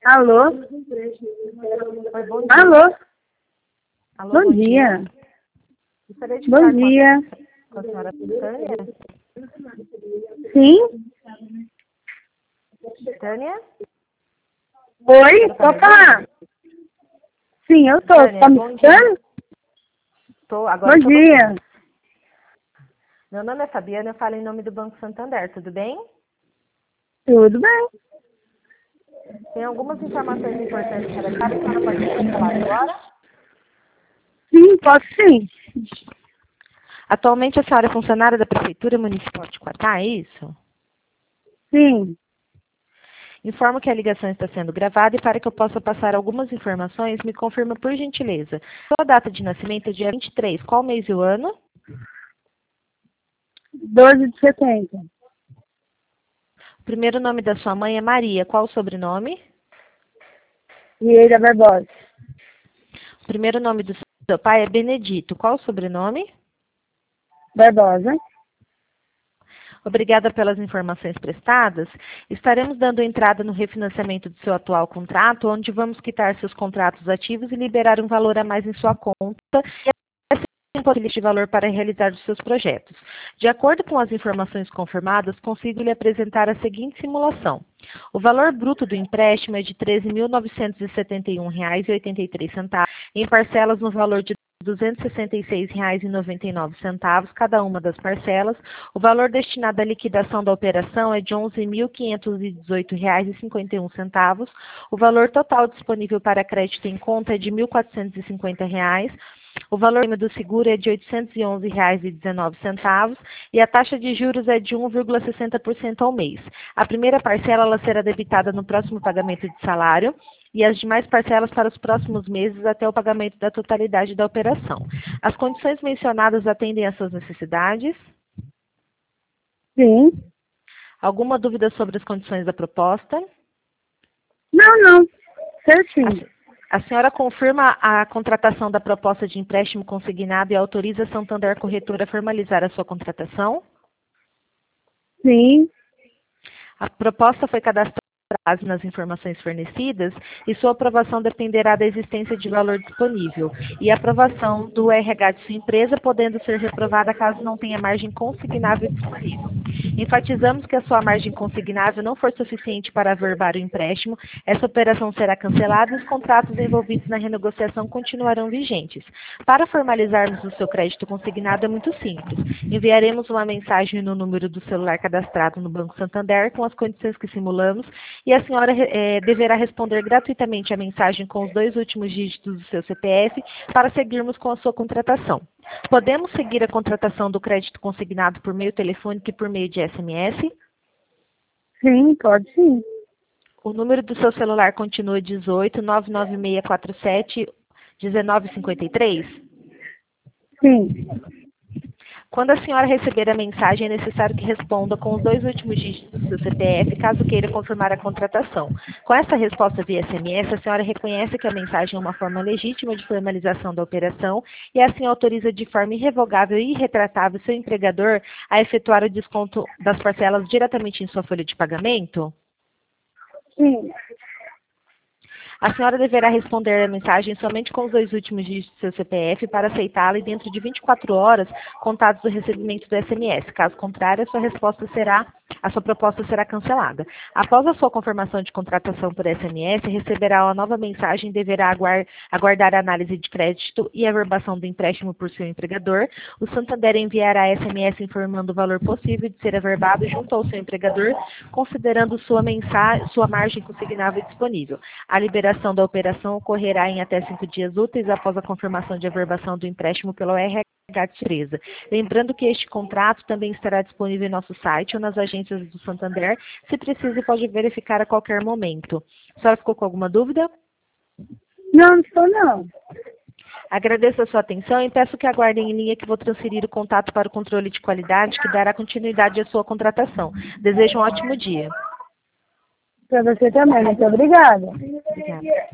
Alô? Oi, bom dia. Alô? Alô, Bom dia. Gostaria de Bom falar dia. com a senhora Tânia. Sim? Tânia? Oi? Pode falar? Sim, eu tô. Você Tânia, tá me bom dia. escutando? Agora Bom estou dia. ouvindo. Meu nome é Fabiana, eu falo em nome do Banco Santander, tudo bem? Tudo bem? Tem algumas informações importantes para a senhora pode falar agora? Sim, posso sim. Atualmente a senhora é funcionária da Prefeitura Municipal de Quatá, é isso? Sim. Informo que a ligação está sendo gravada e para que eu possa passar algumas informações, me confirma por gentileza. Sua data de nascimento é dia 23, qual mês e o ano? 12 de setembro. O primeiro nome da sua mãe é Maria, qual o sobrenome? Vieira Barbosa. O primeiro nome do seu pai é Benedito, qual o sobrenome? Barbosa. Obrigada pelas informações prestadas. Estaremos dando entrada no refinanciamento do seu atual contrato, onde vamos quitar seus contratos ativos e liberar um valor a mais em sua conta e possibilidade de valor para realizar os seus projetos. De acordo com as informações confirmadas, consigo lhe apresentar a seguinte simulação. O valor bruto do empréstimo é de R$ 13.971,83, em parcelas no valor de R$ 266,99 cada uma das parcelas. O valor destinado à liquidação da operação é de R$ 11.518,51. O valor total disponível para crédito em conta é de R$ 1.450. O valor do seguro é de R$ 811,19 e a taxa de juros é de 1,60% ao mês. A primeira parcela ela será debitada no próximo pagamento de salário e as demais parcelas para os próximos meses até o pagamento da totalidade da operação. As condições mencionadas atendem às suas necessidades? Sim. Alguma dúvida sobre as condições da proposta? Não. Certinho. A senhora confirma a contratação da proposta de empréstimo consignado e autoriza a Santander Corretora a formalizar a sua contratação? Sim. A proposta foi cadastrada nas informações fornecidas e sua aprovação dependerá da existência de valor disponível e a aprovação do RH de sua empresa, podendo ser reprovada caso não tenha margem consignável disponível. Enfatizamos que a sua margem consignável não for suficiente para averbar o empréstimo, essa operação será cancelada e os contratos envolvidos na renegociação continuarão vigentes. Para formalizarmos o seu crédito consignado é muito simples. Enviaremos uma mensagem no número do celular cadastrado no Banco Santander com as condições que simulamos e a senhora deverá responder gratuitamente a mensagem com os 2 últimos dígitos do seu CPF para seguirmos com a sua contratação. Podemos seguir a contratação do crédito consignado por meio telefônico e por meio de SMS? Sim, pode sim. O número do seu celular continua 18 99647 1953? Sim. Quando a senhora receber a mensagem, é necessário que responda com os 2 últimos dígitos do seu CPF, caso queira confirmar a contratação. Com essa resposta via SMS, a senhora reconhece que a mensagem é uma forma legítima de formalização da operação e assim autoriza de forma irrevogável e irretratável seu empregador a efetuar o desconto das parcelas diretamente em sua folha de pagamento? Sim. A senhora deverá responder a mensagem somente com os 2 últimos dígitos do seu CPF para aceitá-la e dentro de 24 horas contados do recebimento do SMS. Caso contrário, a sua proposta será cancelada. Após a sua confirmação de contratação por SMS, receberá uma nova mensagem e deverá aguardar a análise de crédito e a averbação do empréstimo por seu empregador. O Santander enviará SMS informando o valor possível de ser averbado junto ao seu empregador, considerando sua margem consignável disponível. A liberação da operação ocorrerá em até 5 dias úteis após a confirmação de averbação do empréstimo pelo RH de empresa. Lembrando que este contrato também estará disponível em nosso site ou nas agências do Santander. Se precisa, pode verificar a qualquer momento. A senhora ficou com alguma dúvida? Não estou não. Agradeço a sua atenção e peço que aguardem em linha que vou transferir o contato para o controle de qualidade que dará continuidade à sua contratação. Desejo um ótimo dia. Para você também. Muito obrigada. Obrigada.